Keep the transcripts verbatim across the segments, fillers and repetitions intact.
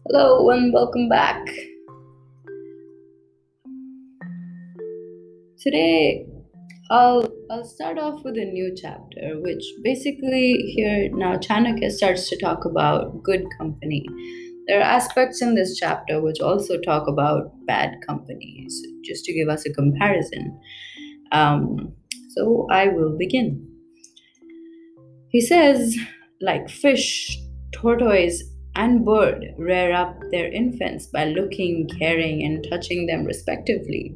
Hello and welcome back. Today I'll I'll start off with a new chapter, which basically here now Chanakya starts to talk about good company. There are aspects in this chapter which also talk about bad companies, just to give us a comparison. Um, so I will begin. He says, like fish, tortoise, and bird rear up their infants by looking, caring, and touching them respectively.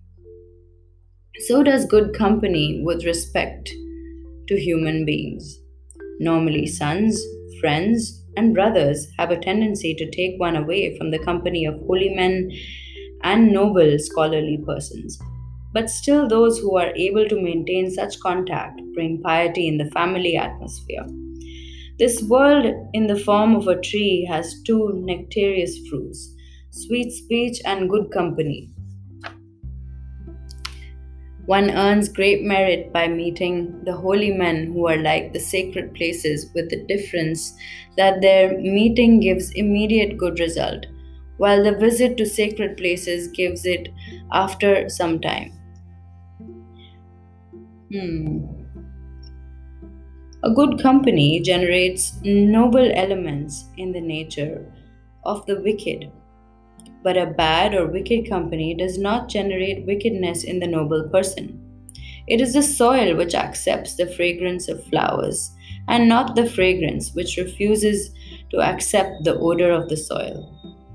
So does good company with respect to human beings. Normally, sons, friends, and brothers have a tendency to take one away from the company of holy men and noble scholarly persons. But still, those who are able to maintain such contact bring piety in the family atmosphere. This world, in the form of a tree, has two nectareous fruits: sweet speech and good company. One earns great merit by meeting the holy men who are like the sacred places, with the difference that their meeting gives immediate good result, while the visit to sacred places gives it after some time. Hmm. A good company generates noble elements in the nature of the wicked, but a bad or wicked company does not generate wickedness in the noble person. It is the soil which accepts the fragrance of flowers, and not the fragrance which refuses to accept the odor of the soil.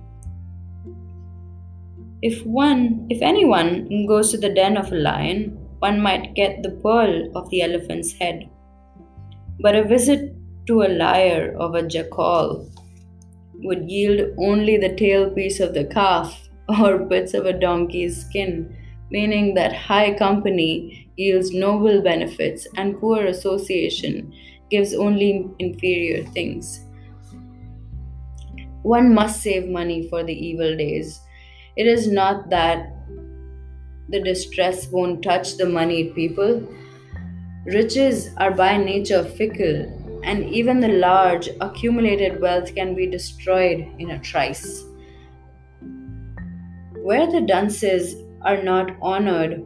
If one, if anyone goes to the den of a lion, one might get the pearl of the elephant's head. But a visit to a lair of a jackal would yield only the tailpiece of the calf or bits of a donkey's skin, meaning that high company yields noble benefits and poor association gives only inferior things. One must save money for the evil days. It is not that the distress won't touch the moneyed people. Riches are by nature fickle, and even the large accumulated wealth can be destroyed in a trice. Where the dunces are not honored,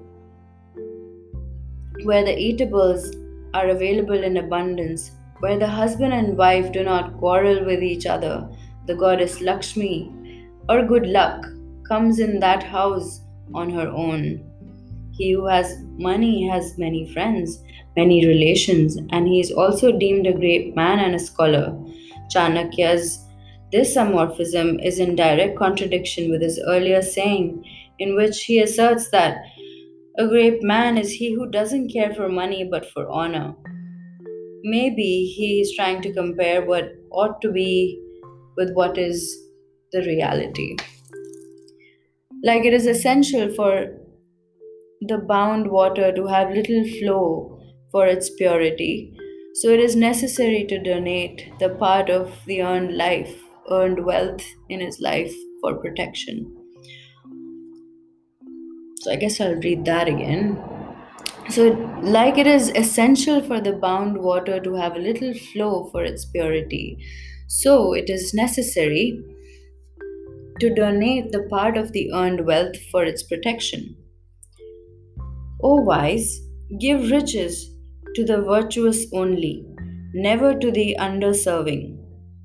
where the eatables are available in abundance, where the husband and wife do not quarrel with each other, the goddess Lakshmi, or good luck, comes in that house on her own. He who has money has many friends, many relations, and he is also deemed a great man and a scholar. Chanakya's this amorphism is in direct contradiction with his earlier saying, in which he asserts that a great man is he who doesn't care for money but for honor. Maybe he is trying to compare what ought to be with what is the reality. Like it is essential for the bound water to have little flow for its purity, so it is necessary to donate the part of the earned life, earned wealth in his life for protection. So I guess I'll read that again. So, like it is essential for the bound water to have a little flow for its purity, so it is necessary to donate the part of the earned wealth for its protection. O wise, give riches to the virtuous only, never to the underserving.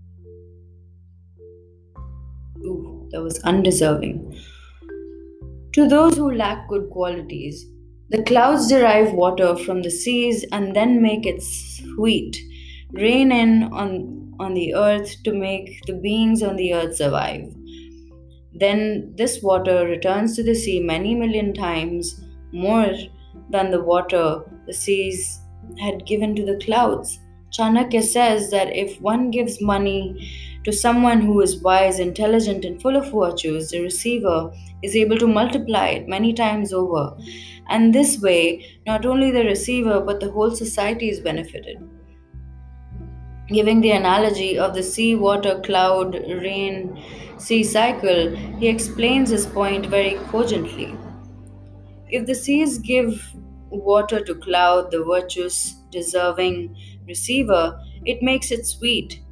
Ooh, that was undeserving. To those who lack good qualities, the clouds derive water from the seas and then make it sweet, rain in on, on the earth to make the beings on the earth survive. Then this water returns to the sea many million times more than the water the seas had given to the clouds. Chanakya says that if one gives money to someone who is wise, intelligent, and full of virtues, the receiver is able to multiply it many times over. And this way, not only the receiver but the whole society is benefited. Giving the analogy of the sea, water, cloud, rain, sea cycle, he explains his point very cogently. If the seas give water to cloud, the virtuous, deserving receiver, it makes it sweet.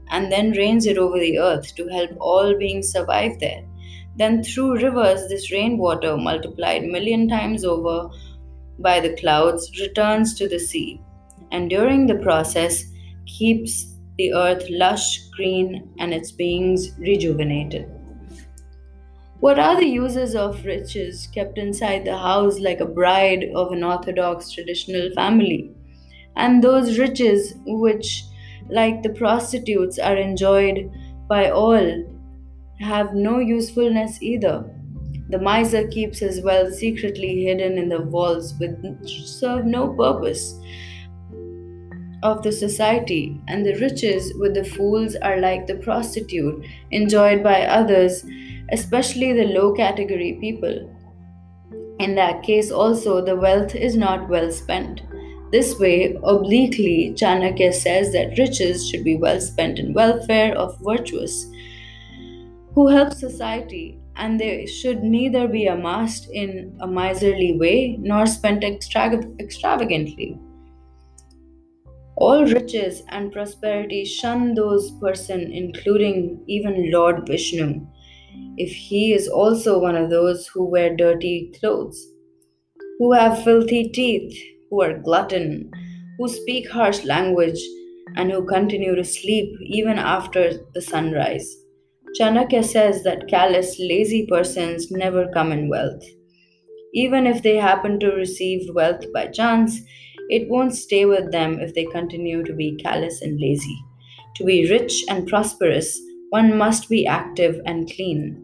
and then rains it over the earth to help all beings survive there. Then, through rivers, this rainwater, multiplied million times over by the clouds, returns to the sea, and during the process, keeps the earth lush, green, and its beings rejuvenated. What are the uses of riches kept inside the house like a bride of an orthodox traditional family? And those riches which, like the prostitutes, are enjoyed by all, have no usefulness either. The miser keeps his wealth secretly hidden in the vaults which serve no purpose of the society, and the riches with the fools are like the prostitute, enjoyed by others, especially the low category people. In that case, also, the wealth is not well spent. This way, obliquely, Chanakya says that riches should be well spent in welfare of virtuous who help society, and they should neither be amassed in a miserly way nor spent extra- extravagantly. All riches and prosperity shun those person, including even Lord Vishnu, if he is also one of those who wear dirty clothes, who have filthy teeth, who are glutton, who speak harsh language, and who continue to sleep even after the sunrise. Chanakya says that callous, lazy persons never come in wealth. Even if they happen to receive wealth by chance, it won't stay with them if they continue to be callous and lazy. To be rich and prosperous, one must be active and clean.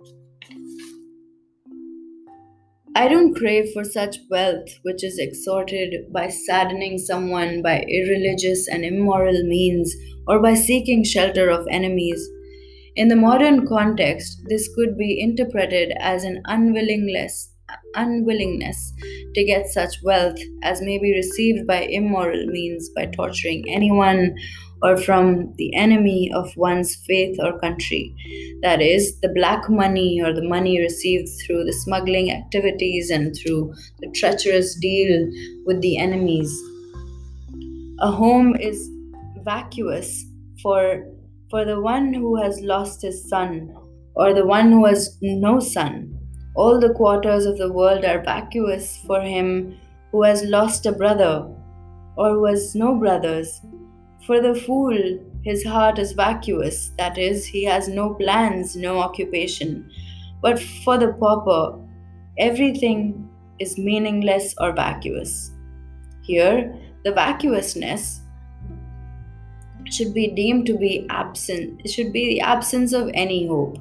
I don't crave for such wealth which is extorted by saddening someone by irreligious and immoral means or by seeking shelter of enemies. In the modern context, this could be interpreted as an unwillingness, unwillingness to get such wealth as may be received by immoral means by torturing anyone or from the enemy of one's faith or country. That is, the black money or the money received through the smuggling activities and through the treacherous deal with the enemies. A home is vacuous for, for the one who has lost his son or the one who has no son. All the quarters of the world are vacuous for him who has lost a brother or who has no brothers. For the fool, his heart is vacuous, that is, he has no plans, no occupation. But for the pauper, everything is meaningless or vacuous. Here, the vacuousness should be deemed to be absent, it should be the absence of any hope.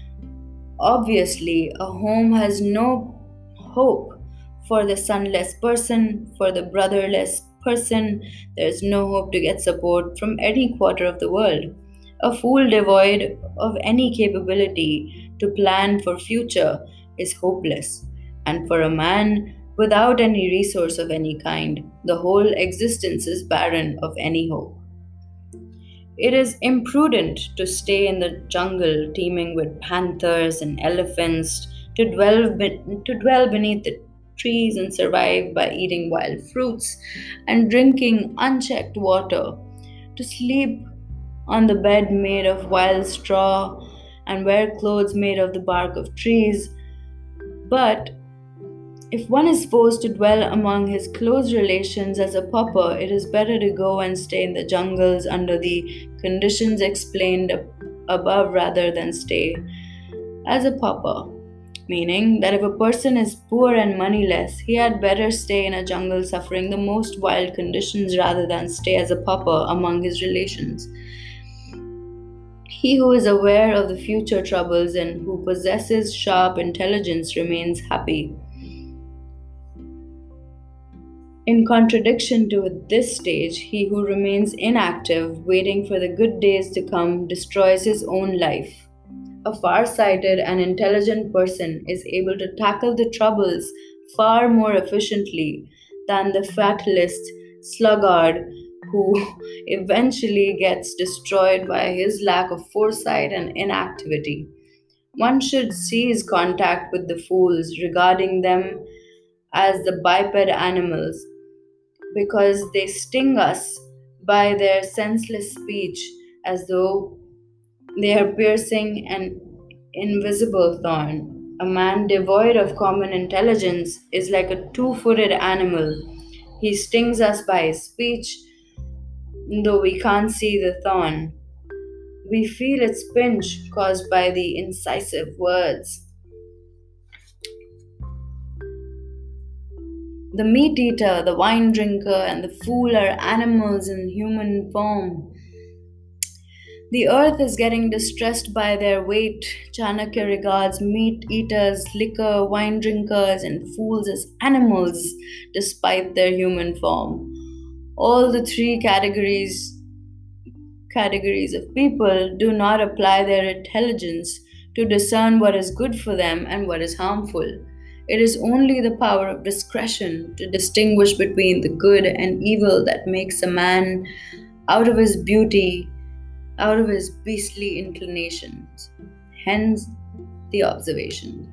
Obviously, a home has no hope for the sonless person, for the brotherless person. There is no hope to get support from any quarter of the world. A fool devoid of any capability to plan for future is hopeless, and for a man without any resource of any kind, the whole existence is barren of any hope. It is imprudent to stay in the jungle teeming with panthers and elephants, to dwell, be- to dwell beneath the trees and survive by eating wild fruits and drinking unchecked water, to sleep on the bed made of wild straw and wear clothes made of the bark of trees. But if one is forced to dwell among his close relations as a pauper, it is better to go and stay in the jungles under the conditions explained above rather than stay as a pauper. Meaning that if a person is poor and moneyless, he had better stay in a jungle suffering the most wild conditions rather than stay as a pauper among his relations. He who is aware of the future troubles and who possesses sharp intelligence remains happy. In contradiction to this stage, he who remains inactive, waiting for the good days to come, destroys his own life. A far-sighted and intelligent person is able to tackle the troubles far more efficiently than the fatalist sluggard who eventually gets destroyed by his lack of foresight and inactivity. One should cease contact with the fools, regarding them as the biped animals, because they sting us by their senseless speech as though they are piercing an invisible thorn. A man devoid of common intelligence is like a two footed animal. He stings us by his speech, though we can't see the thorn. We feel its pinch caused by the incisive words. The meat eater, the wine drinker, and the fool are animals in human form. The earth is getting distressed by their weight. Chanakya regards meat eaters, liquor, wine drinkers, and fools as animals despite their human form. All the three categories categories of people do not apply their intelligence to discern what is good for them and what is harmful. It is only the power of discretion to distinguish between the good and evil that makes a man out of his beauty, out of his beastly inclinations. Hence the observation.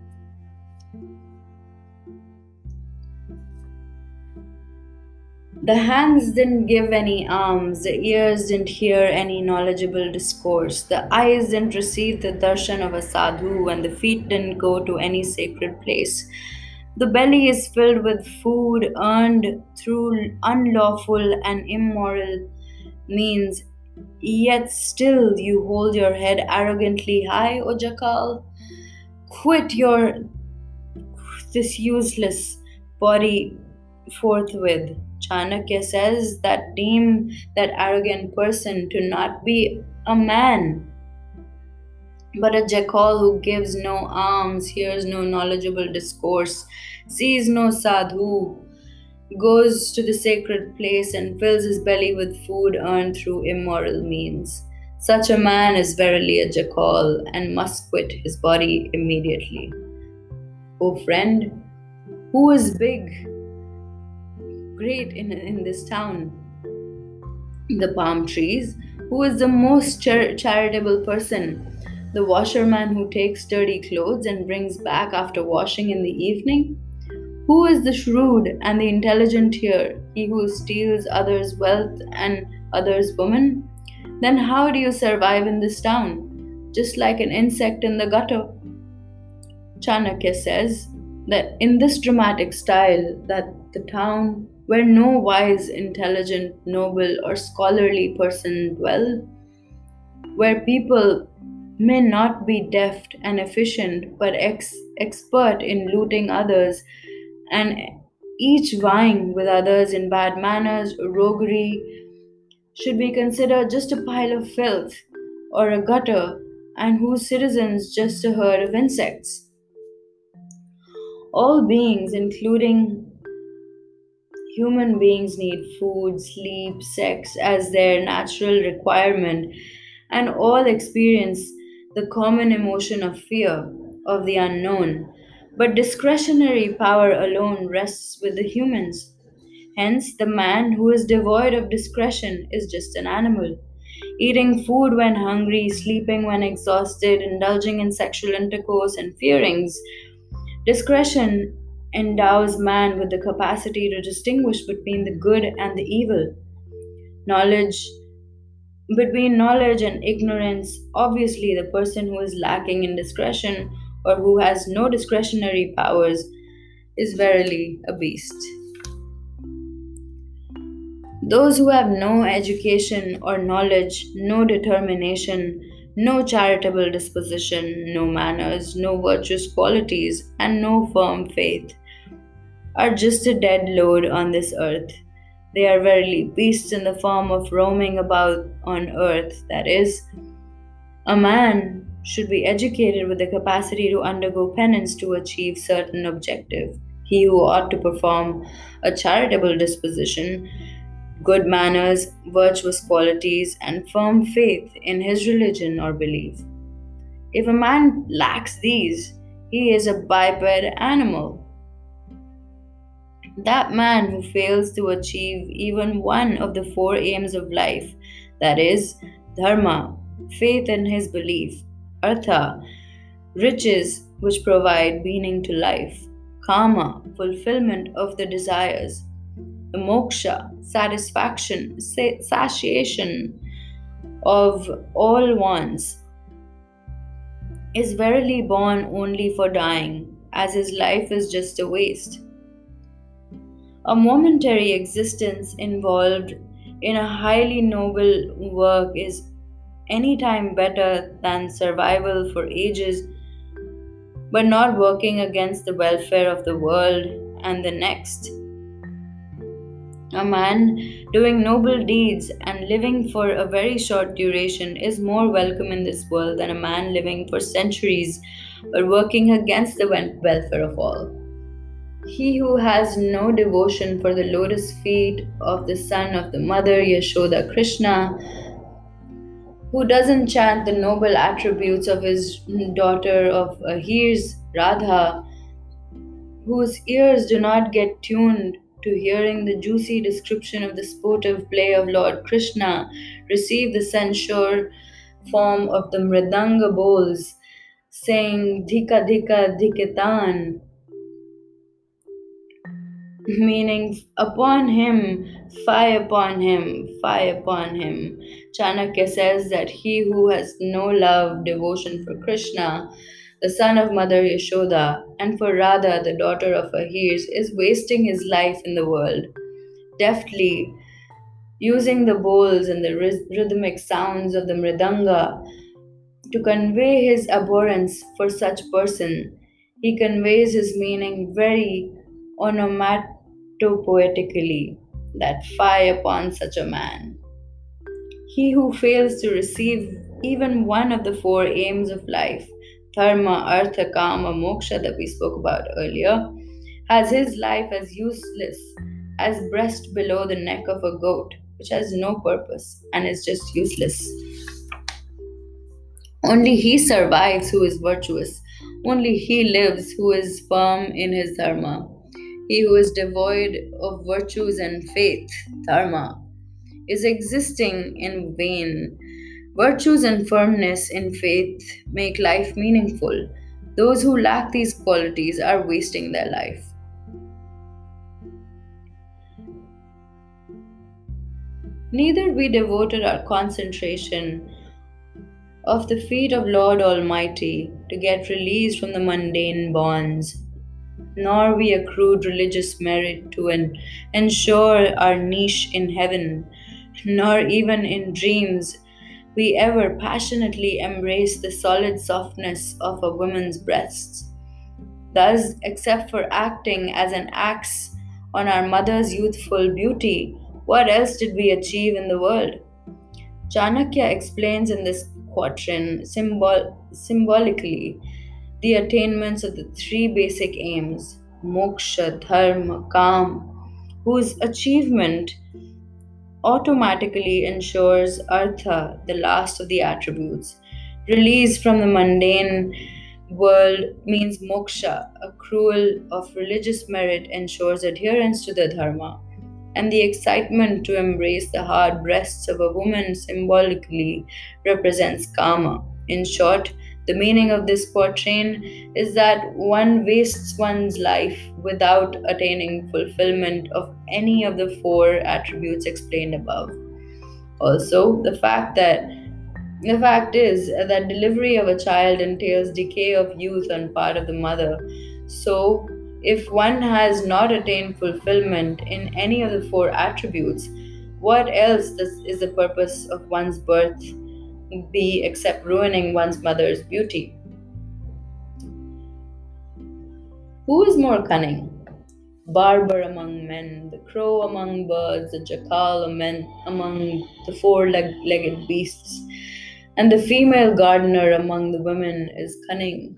The hands didn't give any alms, the ears didn't hear any knowledgeable discourse, the eyes didn't receive the darshan of a sadhu, and the feet didn't go to any sacred place. The belly is filled with food earned through unlawful and immoral means, yet still you hold your head arrogantly high, O Jackal. Quit your this useless body forthwith. Chanakya says that deem that arrogant person to not be a man, but a jackal who gives no alms, hears no knowledgeable discourse, sees no sadhu, goes to the sacred place and fills his belly with food earned through immoral means. Such a man is verily a jackal and must quit his body immediately. O friend, who is big? Great in, in this town? The palm trees. Who is the most char- charitable person? The washerman who takes dirty clothes and brings back after washing in the evening? Who is the shrewd and the intelligent here? He who steals others' wealth and others' women? Then how do you survive in this town? Just like an insect in the gutter. Chanakya says that in this dramatic style that the town where no wise, intelligent, noble, or scholarly person dwell, where people may not be deft and efficient but ex- expert in looting others, and each vying with others in bad manners or roguery, should be considered just a pile of filth or a gutter, and whose citizens just a herd of insects. All beings, including human beings, need food, sleep, sex as their natural requirement, and all experience the common emotion of fear of the unknown. But discretionary power alone rests with the humans. Hence, the man who is devoid of discretion is just an animal, eating food when hungry, sleeping when exhausted, indulging in sexual intercourse and fearings. Discretion endows man with the capacity to distinguish between the good and the evil. Knowledge, between knowledge and ignorance, obviously, the person who is lacking in discretion or who has no discretionary powers is verily a beast. Those who have no education or knowledge, no determination, no charitable disposition, no manners, no virtuous qualities, and no firm faith are just a dead load on this earth. They are verily beasts in the form of roaming about on earth. That is, a man should be educated with the capacity to undergo penance to achieve certain objective. He who ought to perform a charitable disposition, good manners, virtuous qualities, and firm faith in his religion or belief. If a man lacks these, he is a biped animal. That man who fails to achieve even one of the four aims of life, that is, dharma, faith in his belief, artha, riches which provide meaning to life, kama, fulfillment of the desires, moksha, satisfaction, satiation of all wants, is verily born only for dying, as his life is just a waste. A momentary existence involved in a highly noble work is any time better than survival for ages, but not working against the welfare of the world and the next. A man doing noble deeds and living for a very short duration is more welcome in this world than a man living for centuries but working against the wel- welfare of all. He who has no devotion for the lotus feet of the son of the mother Yashoda Krishna, who doesn't chant the noble attributes of his daughter of Ahir's Radha, whose ears do not get tuned to hearing the juicy description of the sportive play of Lord Krishna, receive the censure form of the Mridanga bowls, saying Dhika Dhika Dhikitan, meaning upon him, fie upon him, fie upon him. Chanakya says that he who has no love, devotion for Krishna, the son of Mother Yashoda, and for Radha, the daughter of Ahirs, is wasting his life in the world. Deftly using the bowls and the rhyth- rhythmic sounds of the mridanga to convey his abhorrence for such person, he conveys his meaning very onomatopoetically, that fie upon such a man. He who fails to receive even one of the four aims of life, dharma, artha, kama, moksha, that we spoke about earlier, has his life as useless as breast below the neck of a goat, which has no purpose and is just useless. Only he survives who is virtuous. Only he lives who is firm in his dharma. He who is devoid of virtues and faith, dharma, is existing in vain. Virtues and firmness in faith make life meaningful. Those who lack these qualities are wasting their life. Neither we devoted our concentration of the feet of Lord Almighty to get released from the mundane bonds, nor we accrued religious merit to en- ensure our niche in heaven, nor even in dreams we ever passionately embraced the solid softness of a woman's breasts. Thus, except for acting as an axe on our mother's youthful beauty, what else did we achieve in the world? Chanakya explains in this quatrain symbol- symbolically the attainments of the three basic aims, moksha, dharma, kam, whose achievement automatically ensures artha, the last of the attributes. Release from the mundane world means moksha, accrual of religious merit ensures adherence to the dharma, and the excitement to embrace the hard breasts of a woman symbolically represents kama. In short, the meaning of this quatrain is that one wastes one's life without attaining fulfillment of any of the four attributes explained above. Also, the fact that the fact is that delivery of a child entails decay of youth on part of the mother. So, if one has not attained fulfillment in any of the four attributes, what else does, is the purpose of one's birth be except ruining one's mother's beauty? Who is more cunning? Barber among men, the crow among birds, the jackal among the four-legged beasts, and the female gardener among the women is cunning.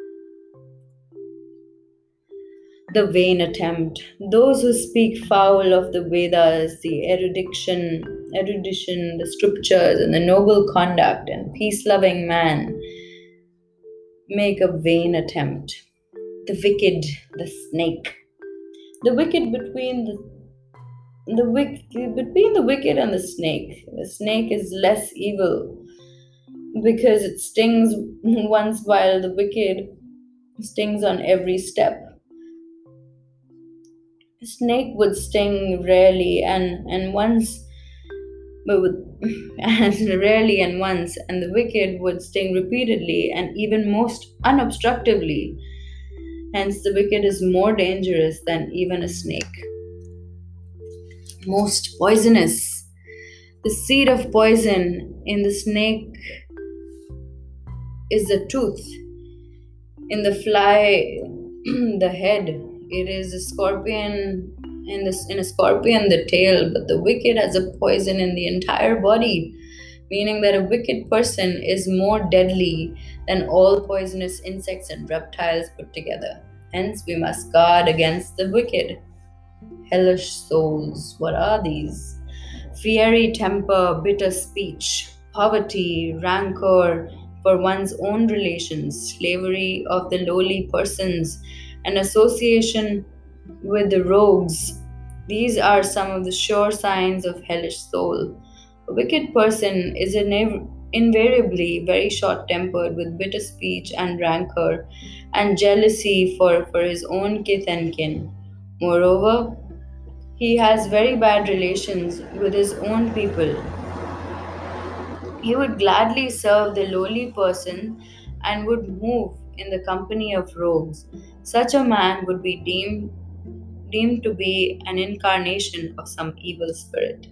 The vain attempt. Those who speak foul of the Vedas, the erudition, erudition, the scriptures, and the noble conduct and peace-loving man make a vain attempt. The wicked, the snake. The wicked between the the wick, between the wicked and the snake. The snake is less evil because it stings once, while the wicked stings on every step. A snake would sting rarely, and, and once but with, and rarely and once, and the wicked would sting repeatedly and even most unobstructively. Hence, the wicked is more dangerous than even a snake, most poisonous. The seed of poison in the snake is the tooth, in the fly, the head. It is a scorpion in this in a scorpion the tail, but the wicked has a poison in the entire body, meaning that a wicked person is more deadly than all poisonous insects and reptiles put together. Hence, we must guard against the wicked. Hellish souls, what are these? Fiery temper, bitter speech, poverty, rancor for one's own relations, slavery of the lowly persons, and association with the rogues. These are some of the sure signs of hellish soul. A wicked person is inev- invariably very short tempered with bitter speech and rancor and jealousy for, for his own kith and kin. Moreover, he has very bad relations with his own people. He would gladly serve the lowly person and would move in the company of rogues. Such a man would be deemed, deemed to be an incarnation of some evil spirit.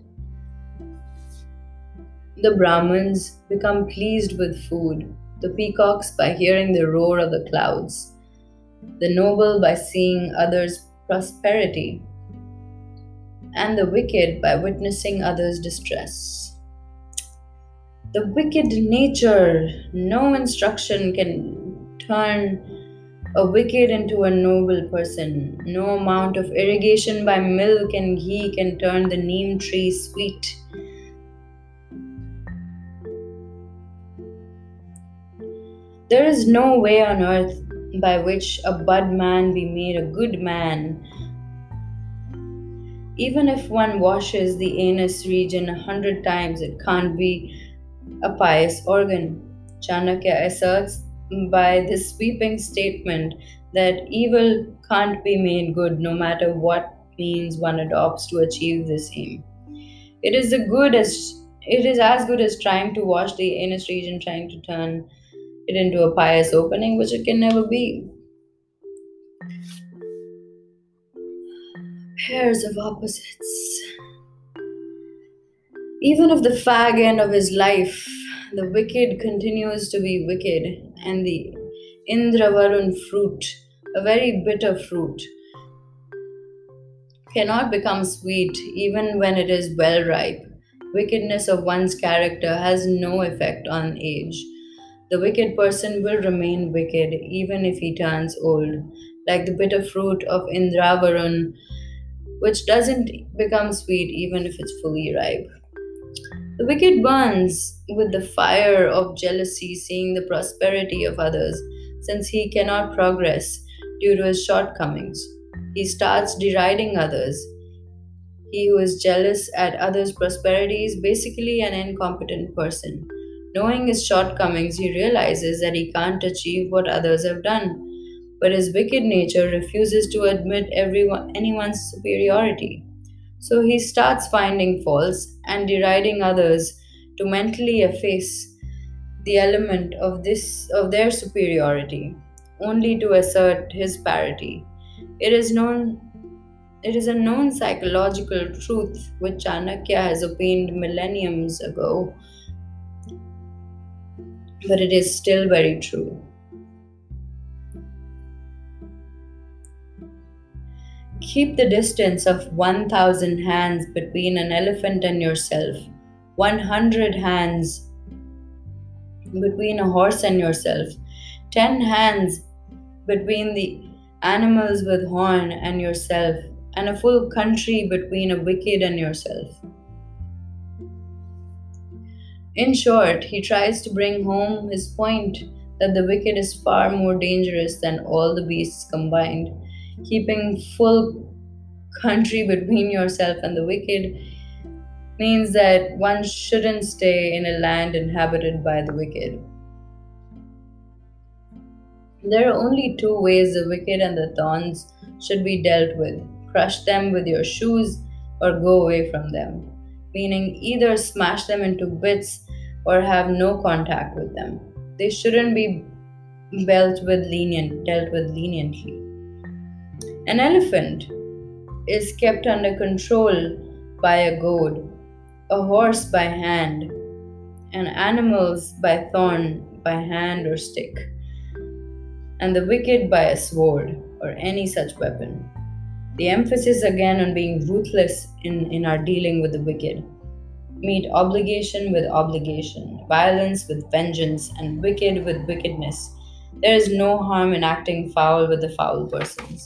The Brahmins become pleased with food, the peacocks by hearing the roar of the clouds, the noble by seeing others' prosperity, and the wicked by witnessing others' distress. The wicked nature, no instruction can turn a wicked into a noble person. No amount of irrigation by milk and ghee can turn the neem tree sweet. There is no way on earth by which a bad man be made a good man. Even if one washes the anus region a hundred times, it can't be a pious organ. Chanakya asserts by this sweeping statement that evil can't be made good no matter what means one adopts to achieve the same. It is the good as it is as good as trying to wash the anus region, trying to turn it into a pious opening, which it can never be. Pairs of opposites. Even if the fag end of his life, the wicked continues to be wicked, and the Indravarun fruit, a very bitter fruit, cannot become sweet even when it is well ripe. Wickedness of one's character has no effect on age. The wicked person will remain wicked even if he turns old, like the bitter fruit of Indravarun, which doesn't become sweet even if it's fully ripe. The wicked burns with the fire of jealousy, seeing the prosperity of others, since he cannot progress due to his shortcomings. He starts deriding others. He who is jealous at others' prosperity is basically an incompetent person. Knowing his shortcomings, he realizes that he can't achieve what others have done, but his wicked nature refuses to admit everyone, anyone's superiority. So he starts finding faults and deriding others to mentally efface the element of this of their superiority, only to assert his parity. It is known it is a known psychological truth which Chanakya has opined millenniums ago, but it is still very true. Keep the distance of one thousand hands between an elephant and yourself, one hundred hands between a horse and yourself, ten hands between the animals with horn and yourself, and a full country between a wicked and yourself. In short, he tries to bring home his point that the wicked is far more dangerous than all the beasts combined. Keeping full country between yourself and the wicked means that one shouldn't stay in a land inhabited by the wicked. There are only two ways the wicked and the thorns should be dealt with: crush them with your shoes or go away from them. meaning either smash them into bits or have no contact with them. They shouldn't be dealt with lenient, dealt with leniently. An elephant is kept under control by a goad, a horse by hand, and animals by thorn, by hand or stick, and the wicked by a sword or any such weapon. The emphasis again on being ruthless in, in our dealing with the wicked. Meet obligation with obligation, violence with vengeance, and wicked with wickedness. There is no harm in acting foul with the foul persons.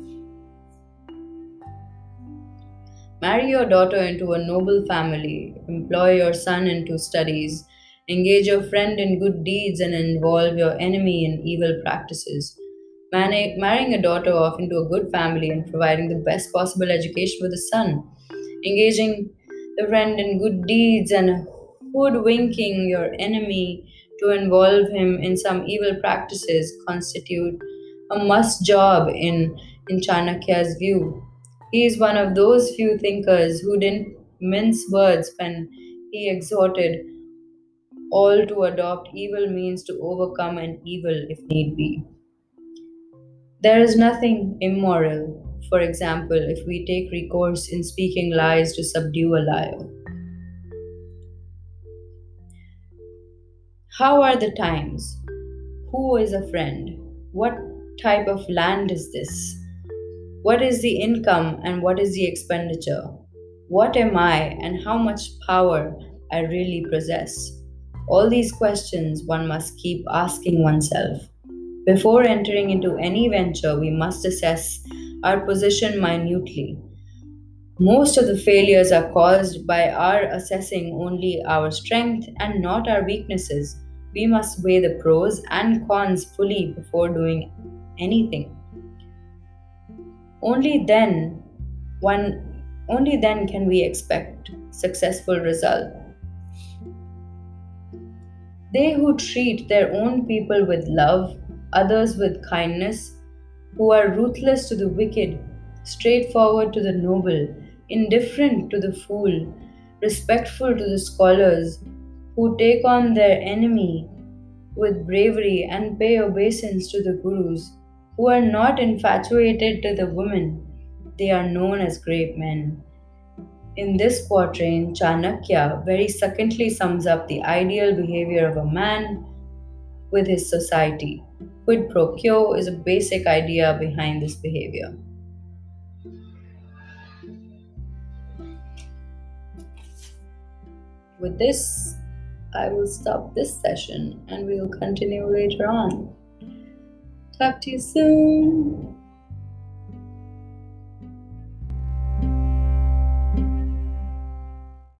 Marry your daughter into a noble family, employ your son into studies, engage your friend in good deeds, and involve your enemy in evil practices. Marry- marrying a daughter off into a good family and providing the best possible education for the son, engaging the friend in good deeds and hoodwinking your enemy to involve him in some evil practices constitute a must job in, in Chanakya's view. He is one of those few thinkers who didn't mince words when he exhorted all to adopt evil means to overcome an evil if need be. There is nothing immoral, for example, if we take recourse in speaking lies to subdue a liar. How are the times? Who is a friend? What type of land is this? What is the income and what is the expenditure? What am I and how much power I really possess? All these questions one must keep asking oneself. Before entering into any venture, we must assess our position minutely. Most of the failures are caused by our assessing only our strength and not our weaknesses. We must weigh the pros and cons fully before doing anything. Only then one only then can we expect successful result. They who treat their own people with love, others with kindness, who are ruthless to the wicked, straightforward to the noble, indifferent to the fool, respectful to the scholars, who take on their enemy with bravery and pay obeisance to the gurus, who are not infatuated to the women, they are known as great men. In this quatrain, Chanakya very succinctly sums up the ideal behavior of a man with his society. Quid pro quo is a basic idea behind this behavior. With this, I will stop this session and we will continue later on. Talk to you soon.